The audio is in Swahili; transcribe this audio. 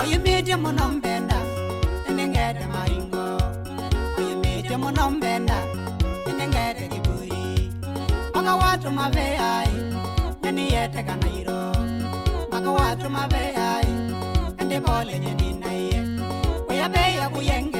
Oye media monombenda, nengere maingo. Oye media monombenda, nengere kiburi. Maka watu mabeyai, nani yete kanairo. Maka watu mabeyai, ende bole nyeni naye. Oya beya kuyeng